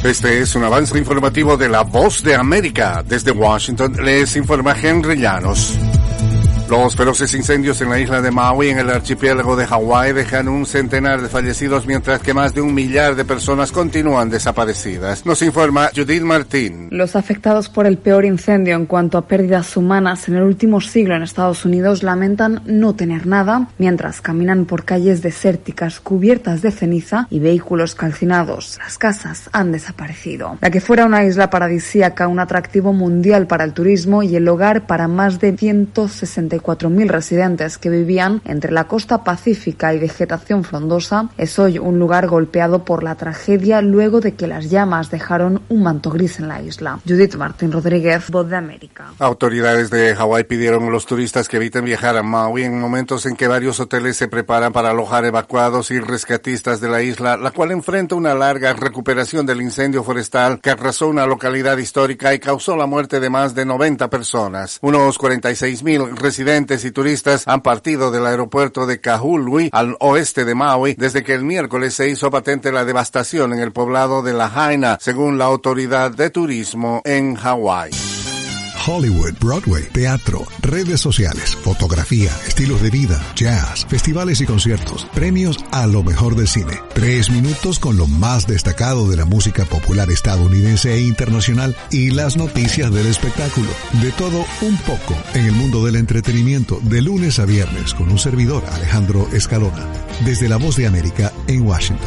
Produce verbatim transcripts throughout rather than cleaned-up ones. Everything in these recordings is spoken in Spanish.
Este es un avance informativo de La Voz de América. Desde Washington les informa Henry Llanos. Los feroces incendios en la isla de Maui, en el archipiélago de Hawái, dejan un centenar de fallecidos, mientras que más de un millar de personas continúan desaparecidas. Nos informa Judith Martín. Los afectados por el peor incendio en cuanto a pérdidas humanas en el último siglo en Estados Unidos lamentan no tener nada, mientras caminan por calles desérticas cubiertas de ceniza y vehículos calcinados. Las casas han desaparecido. La que fuera una isla paradisíaca, un atractivo mundial para el turismo y el hogar para más de ciento sesenta y cuatro mil residentes que vivían entre la costa pacífica y vegetación frondosa, es hoy un lugar golpeado por la tragedia luego de que las llamas dejaron un manto gris en la isla. Judith Martín Rodríguez, Voz de América. Autoridades de Hawái pidieron a los turistas que eviten viajar a Maui en momentos en que varios hoteles se preparan para alojar evacuados y rescatistas de la isla, la cual enfrenta una larga recuperación del incendio forestal que arrasó una localidad histórica y causó la muerte de más de noventa personas. Unos cuarenta y seis mil residentes y turistas han partido del aeropuerto de Kahului al oeste de Maui desde que el miércoles se hizo patente la devastación en el poblado de Lahaina, según la autoridad de turismo en Hawái. Hollywood, Broadway, teatro, redes sociales, fotografía, estilos de vida, jazz, festivales y conciertos, premios a lo mejor del cine. Tres minutos con lo más destacado de la música popular estadounidense e internacional y las noticias del espectáculo. De todo un poco en el mundo del entretenimiento, de lunes a viernes con un servidor, Alejandro Escalona, desde La Voz de América en Washington.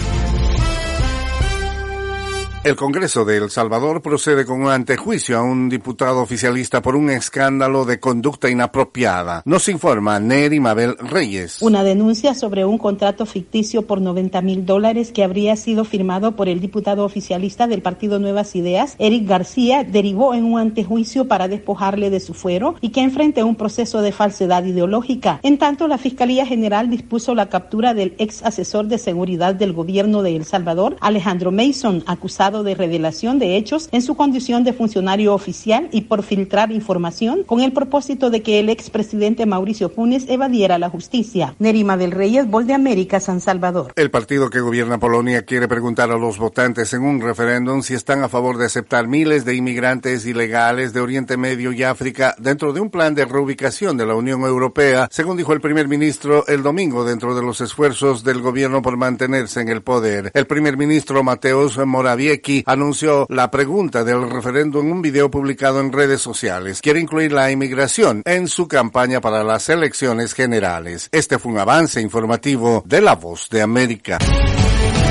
El Congreso de El Salvador procede con un antejuicio a un diputado oficialista por un escándalo de conducta inapropiada. Nos informa Neri Mabel Reyes. Una denuncia sobre un contrato ficticio por noventa mil dólares que habría sido firmado por el diputado oficialista del Partido Nuevas Ideas, Eric García, derivó en un antejuicio para despojarle de su fuero y que enfrente un proceso de falsedad ideológica. En tanto, la Fiscalía General dispuso la captura del ex asesor de seguridad del gobierno de El Salvador, Alejandro Mason, acusado de revelación de hechos en su condición de funcionario oficial y por filtrar información con el propósito de que el expresidente Mauricio Funes evadiera la justicia. Nerima del Reyes, Voz de América, San Salvador. El partido que gobierna Polonia quiere preguntar a los votantes en un referéndum si están a favor de aceptar miles de inmigrantes ilegales de Oriente Medio y África dentro de un plan de reubicación de la Unión Europea, según dijo el primer ministro el domingo dentro de los esfuerzos del gobierno por mantenerse en el poder. El primer ministro Mateusz Morawiecki anunció la pregunta del referéndum en un video publicado en redes sociales. Quiere incluir la inmigración en su campaña para las elecciones generales. Este fue un avance informativo de La Voz de América.